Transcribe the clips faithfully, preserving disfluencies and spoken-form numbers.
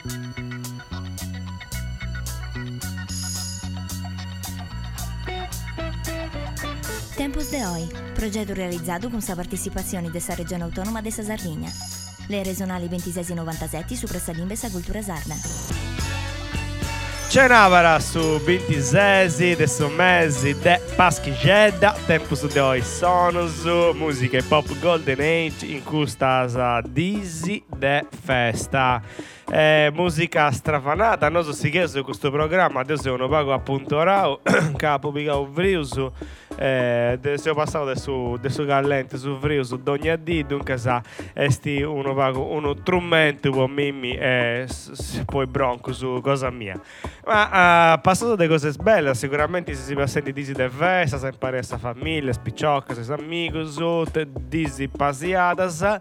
Tempos de Hoy, projeto realizzato con la partecipazione della Regione Autonoma della Sardegna. Le regionali ventisei novantasette su Pressalimbe e Cultura Sarda. C'è un'avara su ventisei adesso mesi de Paschigedda, Tempos de Hoy sono su musica e pop Golden Age in questa disi de festa. Eh, musica strafanata, non so si chiede su questo programma, adesso uno pago appunto rao, che ha pubblicato Vriusu, eh, siamo passato su su Gallente su Vriusu d'ogni dì, dunque sa, esti uno pago uno strumento per Mimmi e s- poi Bronco su cosa mia. Ma uh, passato delle cose belle, sicuramente si si può sentire disi de festa, si impara questa famiglia, spicciocca, si amigos, disi pasiadas.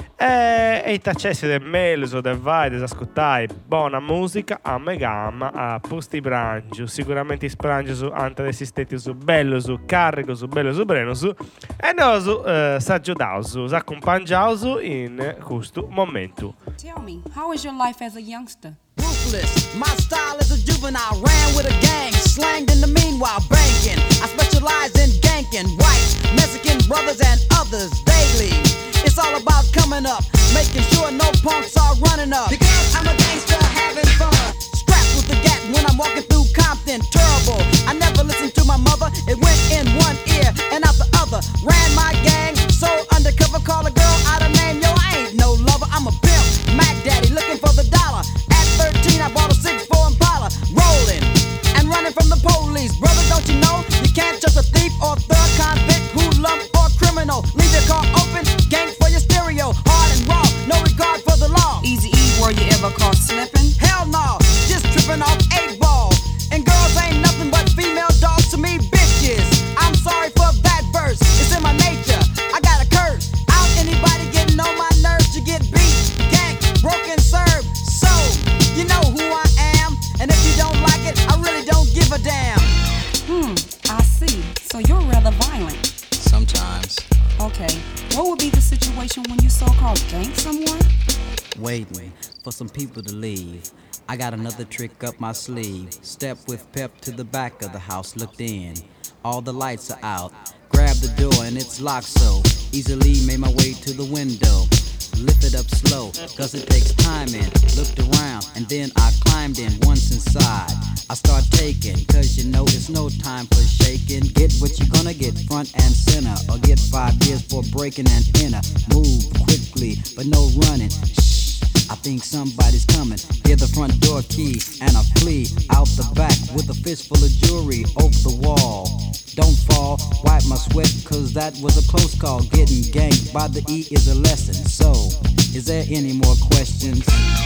E, e i tacessi del Meluso, del Vai, del ascoltare buona musica a Megama, a Pusti Brangiu, sicuramente sprangi su ante esistenti su bello su carico su bello su breno su e noi su uh, s'aggiudau su s'accompagniau su in questo momento. Tell me, how was your life as a youngster? Ruthless, my style is a juvenile, ran with a gang, slanged in the meanwhile, banking. I specialize in ganking, whites, Mexican brothers and others daily. It's all about coming up, making sure no punks are running up. Because I'm a gangster having fun, strapped with the gat when I'm walking through Compton, terrible. I never listened to my mother, it went in one ear and out the other. Ran my gang, so undercover, call a girl out of name, yo, I ain't no lover, I'm a pimp, Mac Daddy, looking for the dollar. At thirteen, I bought a six four Impala, rolling and running from the police. Brother, don't you know, you can't trust a thief or thug convict, hoodlum or criminal. Leave your car open, gang for your stereo, hard and raw, no regard for the law. Easy E, were you ever caught slipping? Hell no, just tripping off eight ball. And girls ain't nothing but female dogs to me, bitches. I'm sorry for that verse, it's in my nature. I got a curse, out anybody getting on my nerves to get beat, ganked, broken, served. So, you know who I am, and if you don't like it, I really don't give a damn. Hmm, I see. So you're rather violent. Sometimes. Okay, what would be the situation when you so-called gank someone? Waiting for some people to leave. I got another trick up my sleeve. Step with pep to the back of the house, looked in. All the lights are out. Grab the door and it's locked, so easily made my way to the window. Lift it up slow, cause it takes time in. Looked around, and then I climbed in. Once inside, I start taking, cause you know it's no time for shaking. Get what you're gonna get, front and center, or get five years for breaking and enter. Move quickly, but no running. Shh, I think somebody's coming. Hear the front door key, and I flee out the back with a fistful of jewelry over the wall. Don't fall, wipe my sweat, cause that was a close call. Getting ganked by the E is a lesson. So, is there any more questions?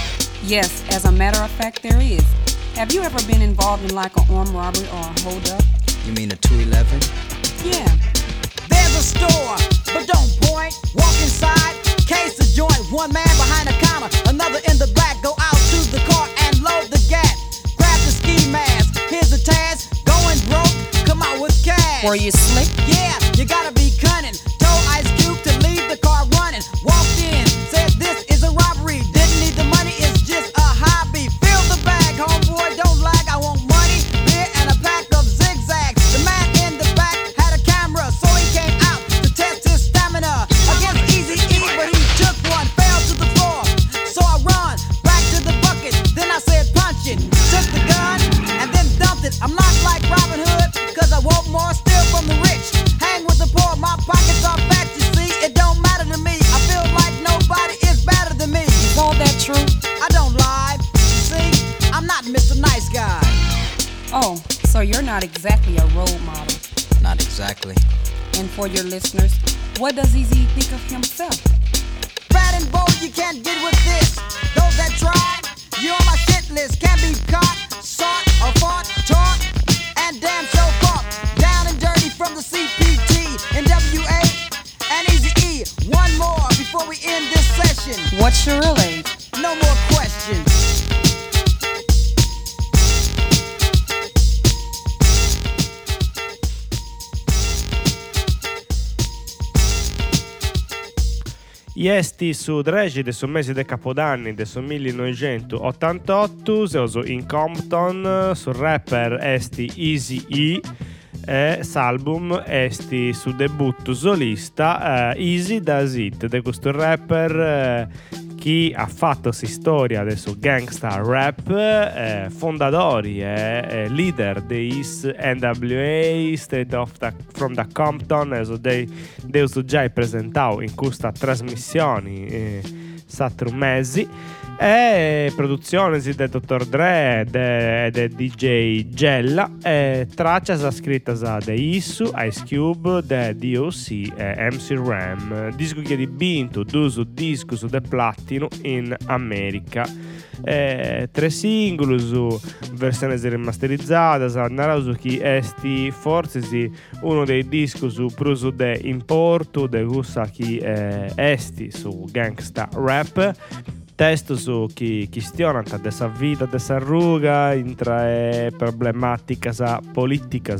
Yes, as a matter of fact, there is. Have you ever been involved in like an armed robbery or a hold-up? You mean a two eleven? Yeah. There's a store, but don't point. Walk inside, case the joint. One man behind the counter, another in the back. Go out to the car and load the gat. Grab the ski mask, here's the task. Going broke, come out with cash. Were you slick? Yeah, you gotta be cunning. Told Ice Cube to leave the car running. Walked in, said this is a robbery. Didn't need the money, it's just a hobby. Fill the bag, homeboy, don't lag. I want money, beer, and a pack of zigzags. The man in the back had a camera, so he came out to test his stamina. Against Easy E, but he took one, fell to the floor. So I run back to the bucket, then I said punch it. Took the gun, and then dumped it. I'm not like Robin Hood, cause I want more, steal from the rich. Hang with the poor, my pockets are fat, you see. It don't matter to me, I feel like nobody is better than me. Is all that true? I don't lie, you see, I'm not Mister Nice Guy. Oh, so you're not exactly a role model. Not exactly. And for your listeners, what does Eazy think of himself? Fat and bold, you can't get with this. Those that try, you're on my shit list. Can't be caught, sought, or fought, taught, and damn so caught. Down and dirty from the C P T, N W A, and Easy E. One more before we end this session. What's your real age? No more questions. Esti su tredici del mese di Capodanni del millenovecentottantotto, seoso in Compton, su rapper esti Eazy-E e s'album esti su debutto solista uh, Easy Does It, di questo rapper uh, chi ha fatto si storia adesso gangsta rap, eh, fondatori e eh, leader dei N W A, Straight of the, from the Compton, e dei dei già presentato in questa trasmissione eh, satru mesi, e produzione di dottor Dre e di D J Gella, e traccia scritta da Issu, Ice Cube, de D O C e M C Ram, disco che è vinto d'uso disco su The Platinum in America. E tre singoli su versione rimasterizzata, andrà su chi esti forse sì, uno dei dischi su pruso de importo de gusta chi eh, esti su gangsta rap, testo su chi questiona dessa vita, dessa ruga, intra problematica politica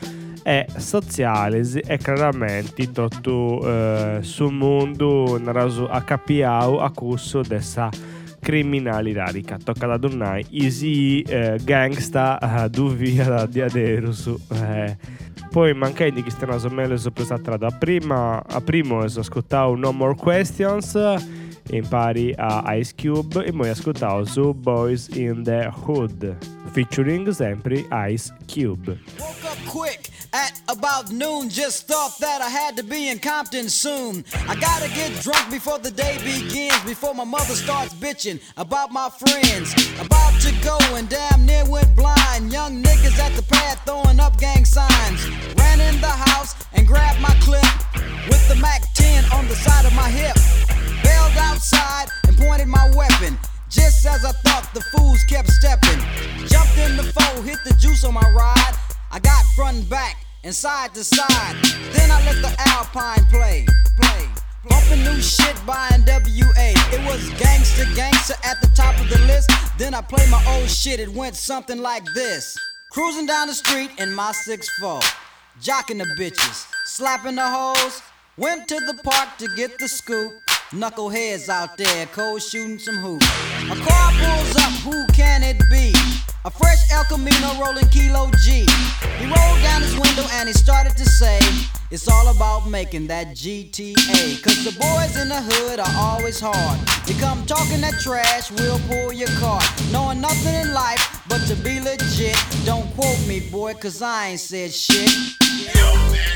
e sociale e chiaramente tutto eh, sul mondo naraso a capiau a corso dessa criminalità che tocca da donnai easy eh, gangsta uh, duvia da diaderus eh. Poi mancai di che stiano meglio sopra da prima a primo ho ascoltato No More Questions impari a Ice Cube e poi ascoltavo su Boys in the Hood featuring sempre Ice Cube. Woke up quick at about noon, just thought that I had to be in Compton soon. I gotta get drunk before the day begins, before my mother starts bitching about my friends. About to go and damn near went blind. Young niggas at the pad throwing up gang signs. Ran in the house and grabbed my clip with the Mac ten on the side of my hip. Bailed outside and pointed my weapon. Just as I thought, the fools kept stepping. Jumped in the foe, hit the juice on my ride. I got front and back and side to side. Then I let the Alpine play, play. Bumping new shit by N W A. It was gangsta gangsta at the top of the list. Then I played my old shit, it went something like this. Cruising down the street in my six four, jocking the bitches, slapping the hoes. Went to the park to get the scoop. Knuckleheads out there, cold shooting some hoops. A car pulls up, who can it be? A fresh El Camino rolling Kilo G. He rolled down his window and he started to say, it's all about making that G T A. Cause the boys in the hood are always hard. You come talking that trash, we'll pull your card. Knowing nothing in life but to be legit. Don't quote me, boy, cause I ain't said shit. Yo, man.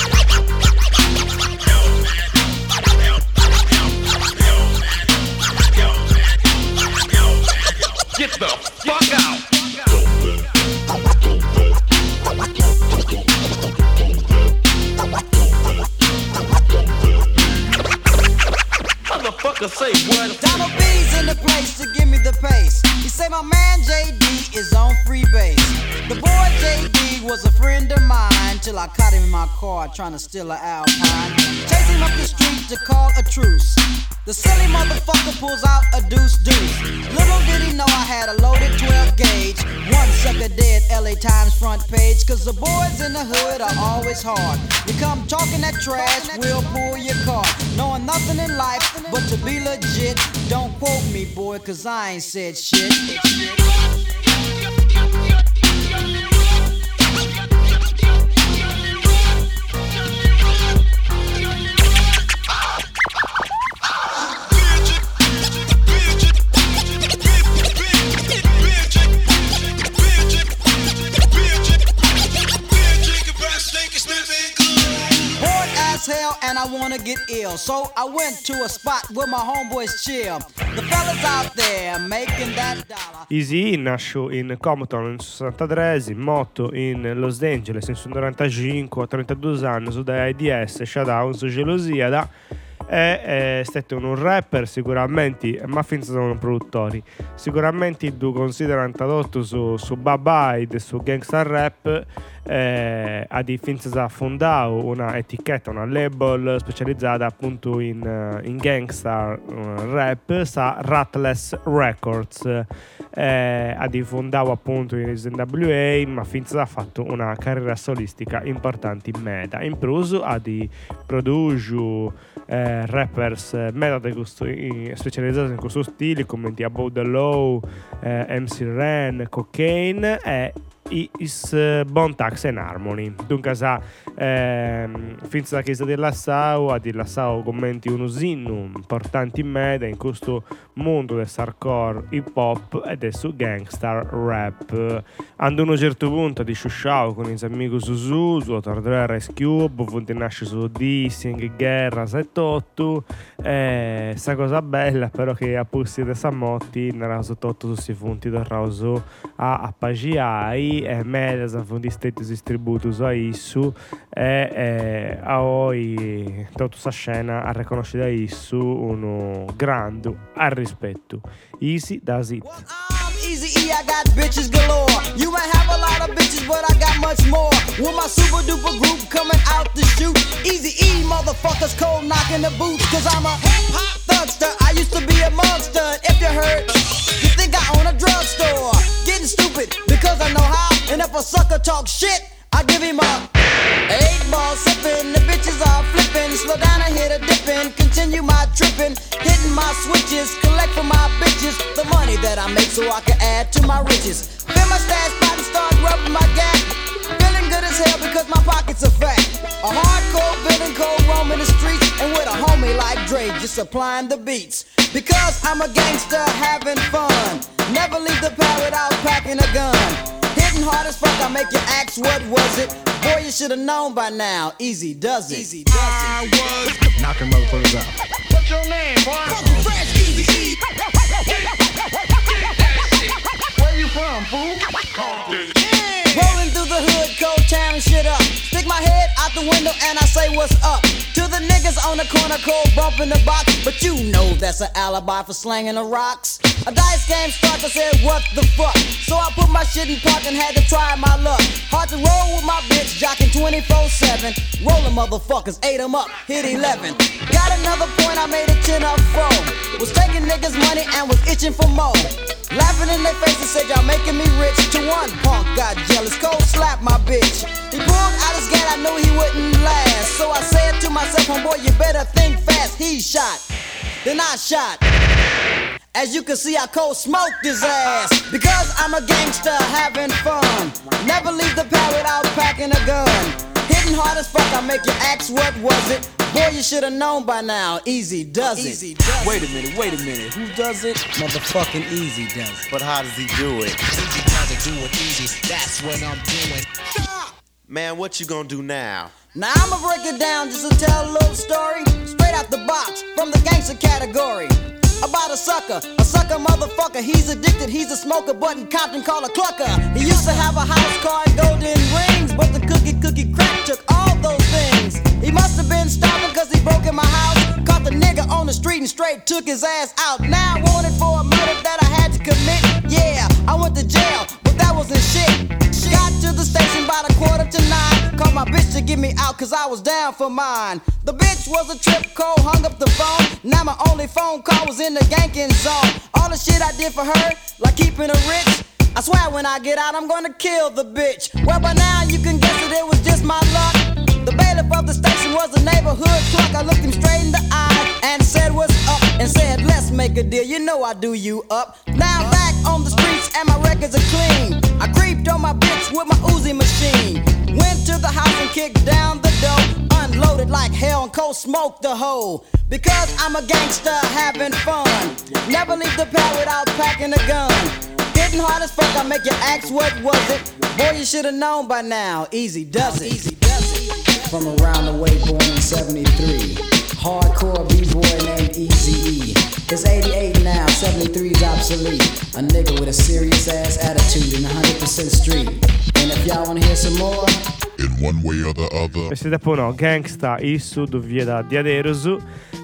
Get the fuck out! Motherfucker say what? Donald B's in the place to give me the pace. He say my man J D is on free base. The boy J D was a friend of mine till I caught him in my car trying to steal an Alpine. Chase him up the street to call a truce. The silly motherfucker pulls out a deuce deuce. Little did he know I had a loaded twelve gauge. One sucker dead, L A Times front page. Cause the boys in the hood are always hard. You come talking that trash, we'll pull your car. Knowing nothing in life but to be legit. Don't quote me, boy, cause I ain't said shit. Hell and I wanna get ill, so I went to a spot where my homeboys chill. The fellas out there making that dollar. Easy nasce in Compton nel sessantatré, Moto in Los Angeles nel novantacinque, a trentadue anni su da I D S, Shutdown su Gelosia da è, è stato un rapper sicuramente, ma finché sono produttori sicuramente tu considera introdotto su, su Bye Bye su gangsta rap. Eh, ha di finza fondato una etichetta, una label specializzata appunto in, uh, in gangsta uh, rap, sa Ratless Records. Eh, ha di fondato appunto in N W A, ma finza ha fatto una carriera solistica importante in meta. In plus ha di produce eh, eh, rappers eh, metal questo, in, specializzati in questo stile come The Above the Law, eh, M C Ren, Cocaine e is uh, Bone Thugs and Harmony. Dunque sa ehm, fin da che sta di Lassau a di Lassau commenti uno zinno importante in media in questo mondo del hardcore hip hop e del su gangster rap. Ando a un certo punto di sciusciao con i amici Susu, su Tordre Ice Cube, punti nasce su Dissing, Guerra settantotto e sta cosa bella però che a Pussi de Samotti nella sottotto su si funti del rauso a Appagiai e Medes fondi stetti distributus a Issu e, e a oi tutta questa scena a riconoscere da Issu uno grande al rispetto. Easy does it. Easy E, I got bitches galore. You might have a lot of bitches, but I got much more. With my super duper group coming out to shoot. Easy E, motherfuckers cold knocking the boots. Cause I'm a hip hop thugster. I used to be a monster. If you heard, you think I own a drugstore. Getting stupid because I know how. And if a sucker talk shit, I give him a eight ball sipping. The bitches are flipping. Slow down and hit a dipping. Continue my tripping. Hitting my switches. Collect for my bitches the money that I make so I can add to my riches. Fill my stash pot and start rubbing my gap. Feeling good as hell because my pockets are fat. A hardcore villain cold roaming the streets. And with a homie like Dre just supplying the beats. Because I'm a gangster having fun. Never leave the pad without packing a gun. Hitting hard as fuck, I make you ask what was it. Boy, you should've known by now. Easy does it. Easy does I it. was knocking motherfuckers out. What's your name, boy? Fresh Easy E. Where you from, fool? Rolling through the hood, cold tearing shit up. Stick my head out the window and I say what's up. To the niggas on the corner, cold bumping the box. But you know that's an alibi for slanging the rocks. A dice game starts, I said what the fuck. So I put my shit in park and had to try my luck. Hard to roll with my bitch, jocking twenty-four seven. Rolling motherfuckers, ate them up, hit eleven. Got another point, I made a ten up four. Was taking niggas money and was itching for more. Laughing in their faces, said y'all making me rich. To one punk got jealous, cold slapped my bitch. He pulled out his gat, I knew he wouldn't last. So I said to myself, homeboy, you better think fast. He shot, then I shot. As you can see, I cold smoked his ass. Because I'm a gangster having fun. Never leave the pad without packing a gun. Hitting hard as fuck, I make you ask what was it. Boy, you should've known by now. Easy does it. Easy does Wait a minute, wait a minute. Who does it? Motherfucking Easy does it. But how does he do it? Easy does do it easy. That's what I'm doing. Man, what you gonna do now? Now I'ma break it down just to tell a little story. Straight out the box, from the gangster category. About a sucker, a sucker motherfucker. He's addicted, he's a smoker, but in Compton called a clucker. He used to have a house car and golden rings, but the cookie cookie crack took all those things. He must have been stopping cause he broke in my house. Caught the nigga on the street and straight took his ass out. Now wanted for a murder that I had to commit. Yeah, I went to jail, but that wasn't shit. Got to the station by the quarter to nine. Called my bitch to get me out cause I was down for mine. The bitch was a trip cold, hung up the phone. Now my only phone call was in the ganking zone. All the shit I did for her, like keeping her rich. I swear when I get out I'm gonna kill the bitch. Well by now you can guess that it was just my luck. The bailiff of the station was a neighborhood clerk. I looked him straight in the eye and said what's up. And said let's make a deal, you know I do you up. Now I'm back on the streets and my records are clean. I creeped on my bitch with my Uzi machine. Went to the house and kicked down the door. Unloaded like hell and cold smoked the hole. Because I'm a gangster having fun. Never leave the pad without packing a gun. Hitting hard as fuck, I make you ask what was it. Boy, you should've known by now. Easy does it. Easy does it. From around the way, born in seventy-three. Hardcore B-boy named Eazy-E. It's eighty-eight now, seventy-three's obsolete. A nigga with a serious ass attitude in one hundred percent street. And if y'all wanna hear some more, in one way or the other. Questi tempo no, Gangsta Issu dove da Diaderosu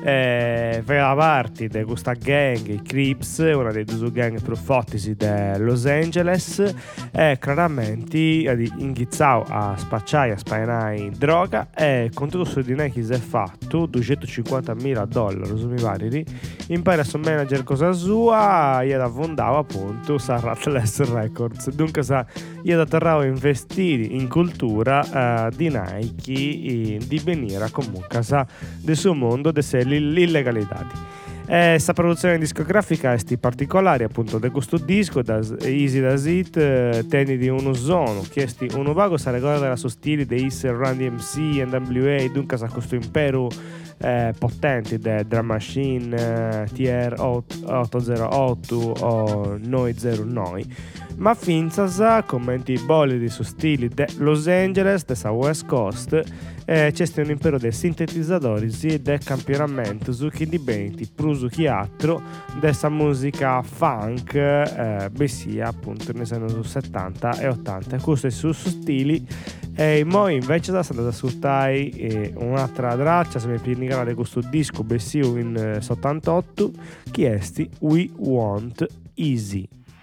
eh, fa parte di questa gang, i Crips, una dei due gang più forti di Los Angeles e chiaramente inghizzao a spacciare, a spainare droga e con tutto questo dinero che si è fatto duecentocinquantamila dollari, mi pare, impara a manager cosa sua e da fondava appunto sa Rattles Records, dunque sa io da tornavo a investire in cultura uh, di Nike di venire comunque del suo mondo dell'illegalità. Questa produzione discografica è particolare appunto di questo disco da Easy da It, eh, teni di uno zono chiesti uno vago sa ricorda su stili di Isser, Run D M C, N W A, dunque sa questo impero eh, potente di Drum Machine, eh, T R ottocentotto o Noi zero Noi, ma finza commenti bolidi su stili di Los Angeles, della West Coast. Eh, c'è un impero dei sintetizzatori e del campionamento su chi diventi prusu chi altro dessa musica funk eh, bessia appunto nei anni settanta e ottanta. Questi sono stili e poi invece da stata ascoltare eh, un'altra traccia se mi pianificava di questo disco bessio in eh, settantotto chiesti We Want Easy.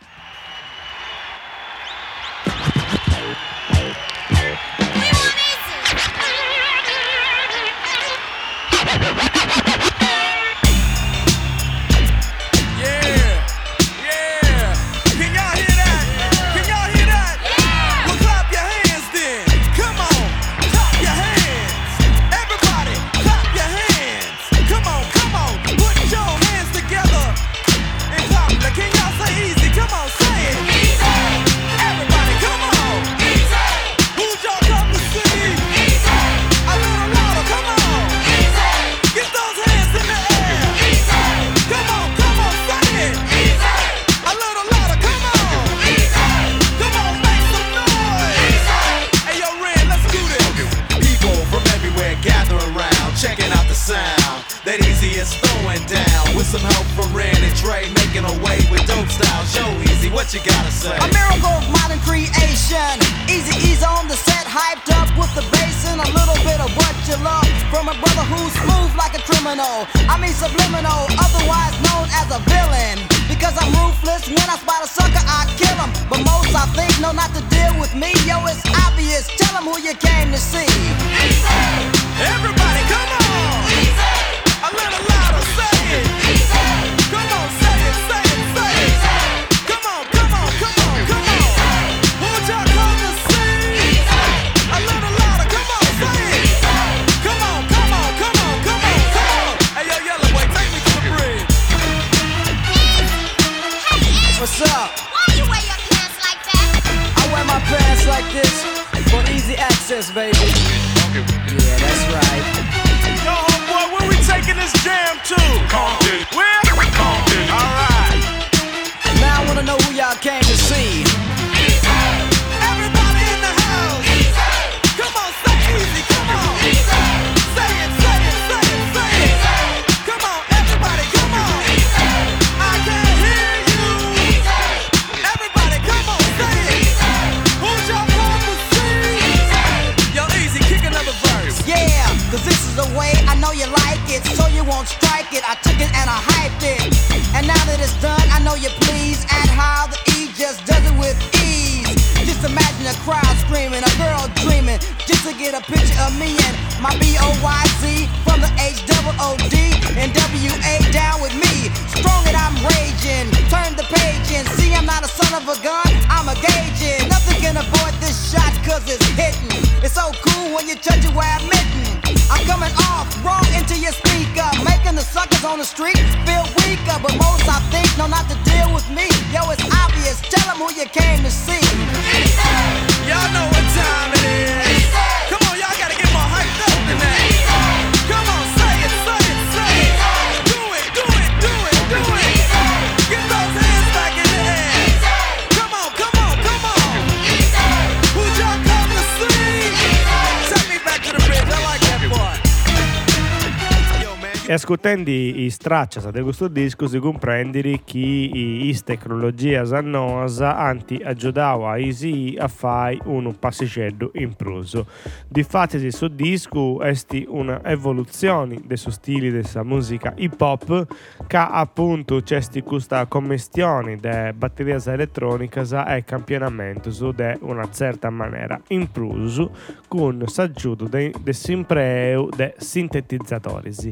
E ascoltando i straccias di questo disco si comprende che questa tecnologia sannosa anti aggiudava a Easy a fare un passeggero in proso. Difatti questo disco è una evoluzione dei suoi stili della musica hip hop che appunto c'è questa commistione di batterie elettroniche e campionamento di una certa maniera in proso con l'aggiunta di sempre dei sintetizzatori.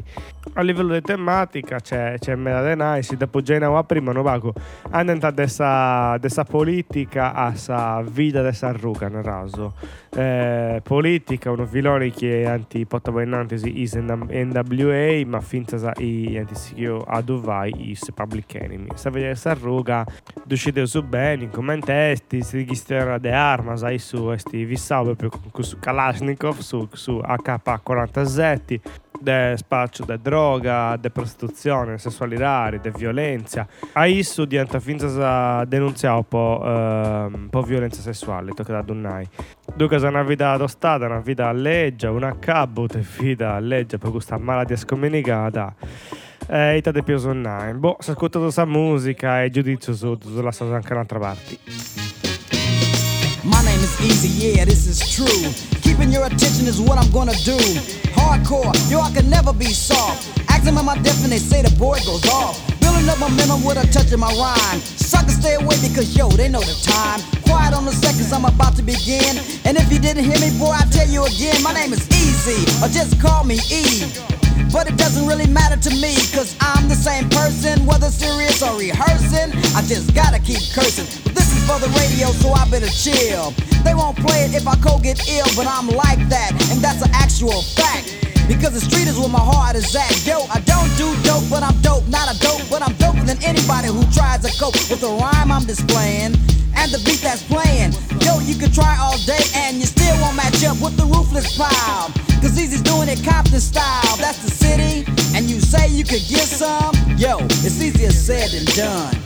A livello di tematica c'è, c'è mera de nice, dopo già a prima non vago andando dessa dessa politica a sa vita dessa ruga nel raso eh, politica uno filone che anti poteva innanzi is N W A ma finta sa i anti a Dubai is Public Enemy sa vedere essa ruga duscite su bene in commentesti si registrerà de arma sai su esti vissau proprio su Kalashnikov su su A K quarantasette de spaccio de droga, de prostituzione, sessuali rari, de violenza. A isso diventa finza denunziare un po', eh, un po' violenza sessuale, tocca da Dunnai. Dunque è una vita adostata, una vita alleggia, una cabut e vita alleggia per questa malattia scomunicata. E ita de più sonnai. Boh, se ascoltato questa musica e giudizio su, su lasciato anche un'altra parte. My name is Easy, yeah, this is true. Keeping your attention is what I'm gonna do. Hardcore, yo, I can never be soft. Ask them in my depth and they say the boy goes off. Building up momentum with a touch of my rhyme. Suckers stay away because, yo, they know the time. Quiet on the seconds, I'm about to begin. And if you didn't hear me, boy, I tell you again. My name is Easy, or just call me E. But it doesn't really matter to me, cause I'm the same person, whether serious or rehearsing. I just gotta keep cursing. But this is for the radio, so I better chill. They won't play it if I cold get ill, but I'm like that, and that's an actual fact. Because the street is where my heart is at. Yo, I don't do dope, but I'm dope. Not a dope, but I'm doper than anybody who tries to cope with the rhyme I'm displaying and the beat that's playing. Yo, you can try all day and you still won't match up with the ruthless pile. Cause Easy's doing it Compton style. That's the city, and you say you could get some. Yo, it's easier said than done.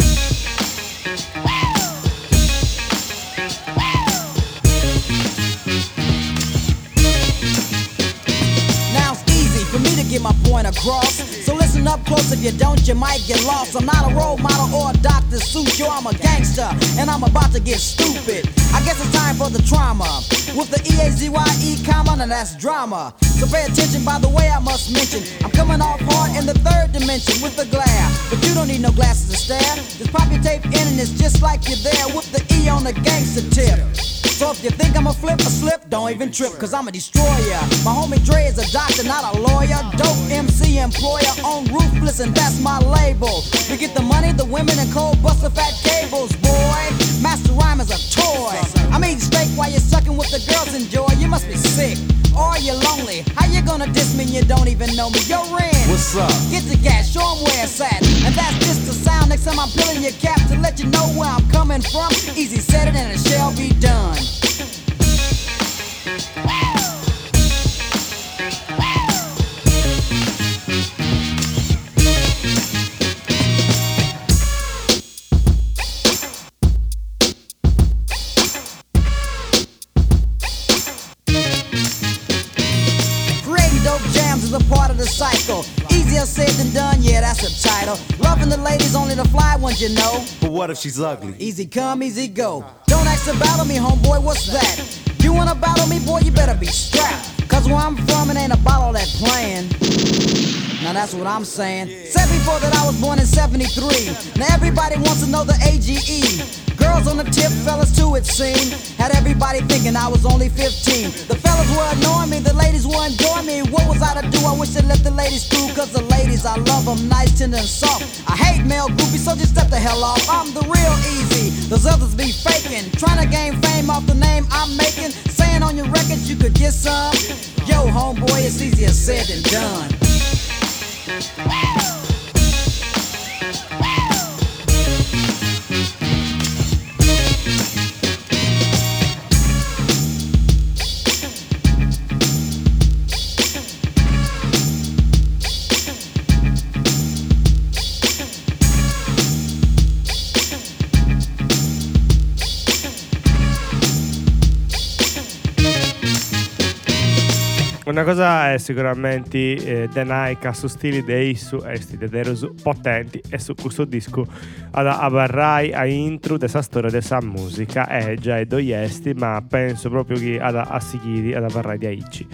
For me to get my point across, so listen up close. If you don't, you might get lost. I'm not a role model or a Doctor Seuss. Yo, I'm a gangster, and I'm about to get stupid. I guess it's time for the trauma with the E A Z Y E comma, and that's drama. So pay attention, by the way, I must mention I'm coming off hard in the third dimension with the glare. But you don't need no glasses to stare. Just pop your tape in and it's just like you're there with the E on the gangster tip. So if you think I'm a flip or slip, don't even trip, cause I'm a destroyer. My homie Dre is a doctor, not a lawyer. Dope M C employer on Ruthless, and that's my label. We get the money, the women, and cold buster fat cables, boy. Master rhyme is a toy. I'm eating steak while you're sucking with the girls enjoy. You must be sick, or you're lonely. How you gonna diss me and you don't even know me? Yo, Ren, what's up? Get the gas, show 'em where it's at. And that's just the sound. Next time I'm peeling your cap to let you know where I'm coming from. Easy said it and it shall be done. Is a part of the cycle. Easier said than done, yeah, that's a title. Loving the ladies, only the fly ones, you know. But what if she's ugly? Easy come, easy go. Don't ask to battle me, homeboy, what's that? You wanna battle me, boy, you better be strapped. Cause where I'm from, it ain't about all that playing. Now that's what I'm saying. Said before that I was born in seventy-three. Now everybody wants to know the A G E. Girls on the tip, fellas too, it seemed. Had everybody thinking I was only fifteen. The fellas were annoying me, the ladies were enjoying me. What was I to do? I wish I let the ladies through. Cause the ladies, I love them nice, tender, and soft. I hate male groupies, so just step the hell off. I'm the real Easy, those others be faking. Trying to gain fame off the name I'm making. Saying on your records you could get some. Yo, homeboy, it's easier said than done. Una cosa è sicuramente eh, The Nike su stili dei su esti dederosu potenti e su questo disco ad avarrai a intro dessa storia dessa musica è già e doiesti, ma penso proprio che ad a seguire ad avarrai di aici.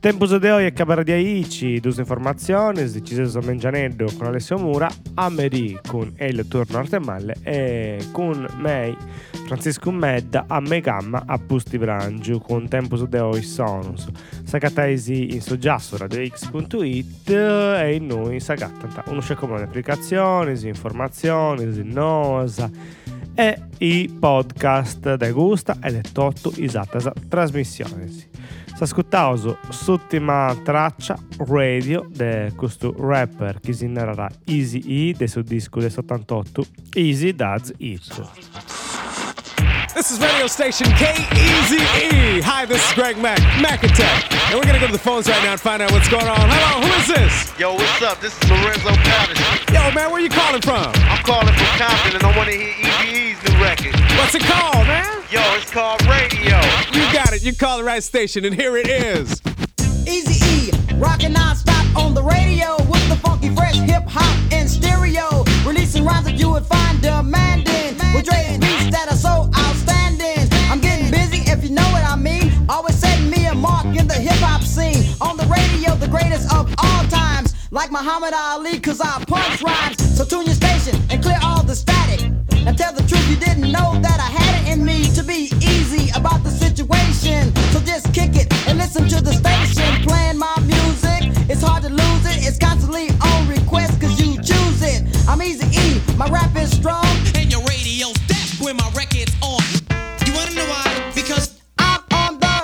Tempus de oggi è Cabara di Aici, due informazioni, di Ceso Mengianeddo con Alessio Mura, a Meri con Elio Turno Artemalle e con me, Francisco Medda, a Megamma, a Pusti Brangiu con Tempus de oggi sonus. Sagattaisi in soggiasso radiox punto it e in noi sagattanta uno scecco di applicazioni, informazioni, nosa e i podcast de gusta e le tutto esatta trasmissione. S'ascoltauso l'ultima traccia radio de questo rapper che si narrerà Easy E del suo disco del settantotto Easy Does It. This is radio station K E Z E. Hi, this is Greg Mac, Mac Attack. And we're going to go to the phones right now and find out what's going on. Hello, who is this? Yo, what's up? This is Lorenzo Patterson. Yo, man, where you calling from? I'm calling from Compton and I want to hear Eazy-E's new record. What's it called, man? Yo, it's called Radio. You got it. You call the right station, and here it is. Eazy-E, rockin' non-stop on the radio with the funky, fresh hip-hop in stereo. Releasing rhymes that you would find demanding with Dre's beats that are so outstanding. I'm getting busy if you know what I mean. Always setting me a mark in the hip-hop scene. On the radio, the greatest of all times. Like Muhammad Ali, cause I punch rhymes. So tune your station and clear all the static. And tell the truth, you didn't know that I had it in me to be easy about the situation. So just kick it and listen to the station playing my music. It's hard to lose it, it's constantly on request cause you choose it. I'm Eazy-E, my rap is strong. And your radio's deaf when my record's on. You wanna know why? Because I'm on the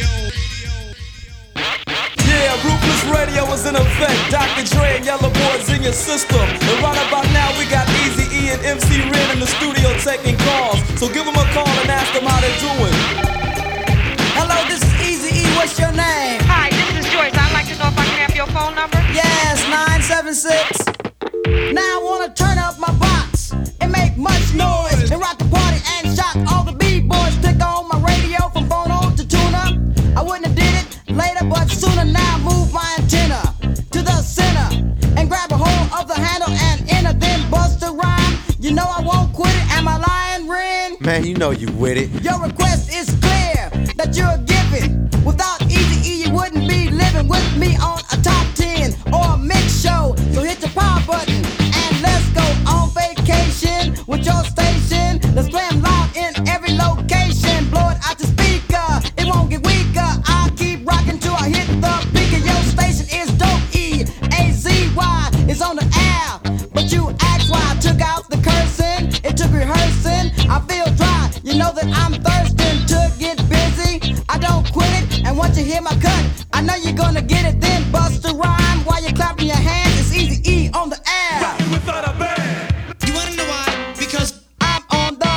Yeah, Ruthless Radio is in effect. Doctor Dre and Yellow Boys in your system. And right about now we got Eazy-E and M C Ren in the studio taking calls. So give them a call and ask them how they're doing. Hello, this is Eazy-E, what's your name? Hi, this is Joyce. I'd like to know if I can have your phone number. Yes, nine seven six. Now I wanna turn up my box and make much noise and rock the party and shock all the B-boys. Stick on my radio from phono to tuna. I wouldn't have did it later, but sooner. Now move my antenna to the center and grab a hold of the handle and enter, then bust a rhyme. You know I won't quit it. Am I lying, Ren? Man, you know you with it. Your request is clear that you're giving. Without Eazy-E, you wouldn't be living with me on a top ten or a mix show. So hit the power button and let's go on vacation with your station. Let's play 'em loud in every location. Blow it out the speaker, it won't get weaker. I'll keep rocking till I hit the peak of your station. Is dope, E A Z Y is on the air. But you asked why I took out the cursing. It took rehearsing. I feel dry, you know that I'm thirsting to get busy. I don't quit it, and once you hear my cut, I know you're gonna get it. Then bust a rhyme while you're clapping your hands. It's Eazy-E on the air. Rockin' without a band. you wanna know why? Because I'm on the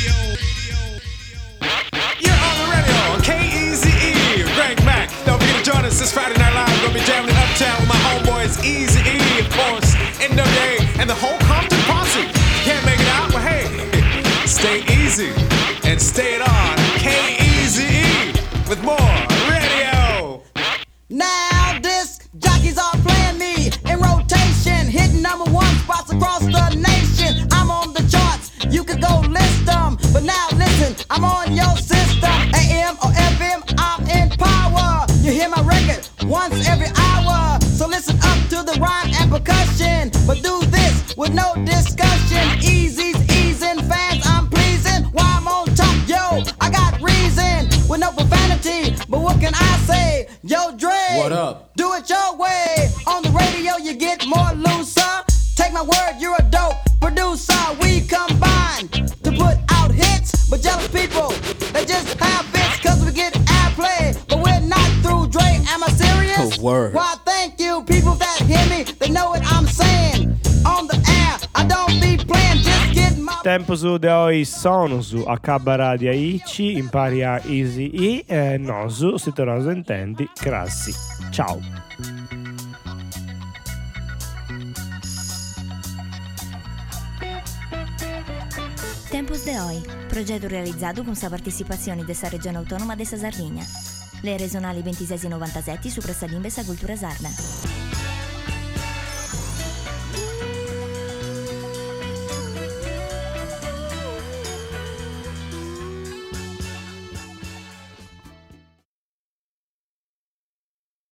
You're on the radio on K E Z E. Greg Mac. Don't forget to join us this Friday Night Live. We're gonna be jamming in Uptown with my homeboys Eazy-E, of course, N W A, and the whole Compton posse. Can't make it out, but hey, stay easy and stay it on. K E Z E with more radio. now disc jockeys are playing me in rotation, hitting number one spots across the nation. I'm on the charts, you could go list them, but now listen, I'm on your system. A M or F M, I'm in power. You hear my record once every hour, so listen up to the rhyme and percussion, but do this with no discussion. Easy's easing, fans I'm pleasing. Why I'm on top, yo, I got reason with no profanity, but what can I say? Yo, Dre, What up? do it your way. On the radio you get more looser. Take my word, you're a dope producer. We combine to put out hits, but jealous people, they just have bits cause we get airplay, but we're not through. Dre, am I serious? Oh, word. Why, thank you, people that hear me, they know what I'm saying. On the air, I don't be playing, just get my... Tempo su de oggi sono su a Cabara di Aici, impari a Eazy-E e nosu, se te lo intendi, grassi. Ciao. Tempus de hoy, progetto realizzato con sa partecipazione dessa regione autonoma dessa Sardegna. Le regionali ventisei novantasette su Pressalimbe sa cultura sarda.